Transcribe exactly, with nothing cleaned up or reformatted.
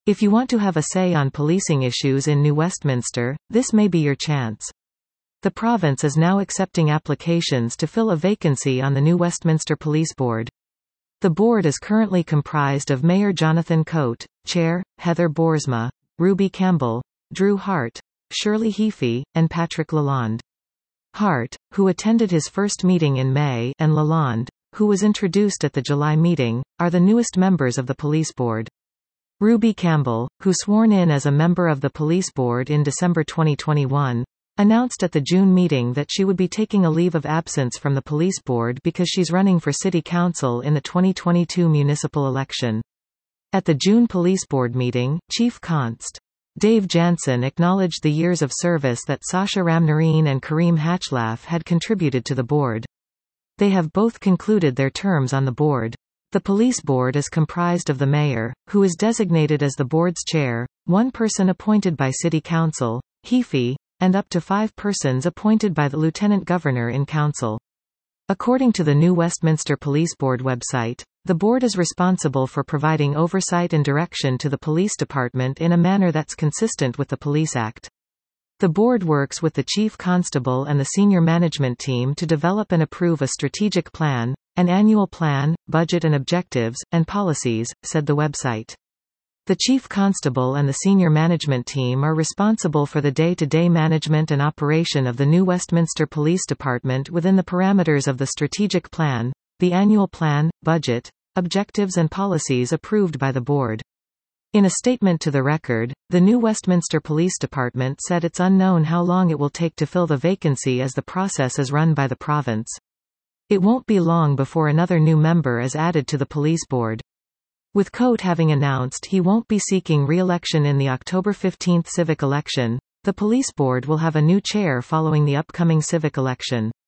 If you want to have a say on policing issues in New Westminster, this may be your chance. The province is now accepting applications to fill a vacancy on the New Westminster Police Board. The board is currently comprised of Mayor Jonathan Coate, Chair, Heather Boersma, Ruby Campbell, Drew Hart, Shirley Heafy, and Patrick Lalonde. Hart, who attended his first meeting in May, and Lalonde, who was introduced at the July meeting, are the newest members of the police board. Ruby Campbell, who sworn in as a member of the police board in December twenty twenty-one, announced at the June meeting that she would be taking a leave of absence from the police board because she's running for city council in the twenty twenty-two municipal election. At the June police board meeting, Chief Const. Dave Jansen acknowledged the years of service that Sasha Ramnarine and Kareem Hatchlaf had contributed to the board. They have both concluded their terms on the board. The police board is comprised of the mayor, who is designated as the board's chair, one person appointed by city council, Heafy, and up to five persons appointed by the lieutenant governor in council. According to the New Westminster Police Board website, the board is responsible for providing oversight and direction to the police department in a manner that's consistent with the Police Act. The board works with the chief constable and the senior management team to develop and approve a strategic plan, an annual plan, budget and objectives, and policies, said the website. The chief constable and the senior management team are responsible for the day-to-day management and operation of the New Westminster Police Department within the parameters of the strategic plan, the annual plan, budget, objectives and policies approved by the board. In a statement to the record, the New Westminster Police Department said it's unknown how long it will take to fill the vacancy as the process is run by the province. It won't be long before another new member is added to the police board. With Coate having announced he won't be seeking re-election in the October fifteenth civic election, the police board will have a new chair following the upcoming civic election.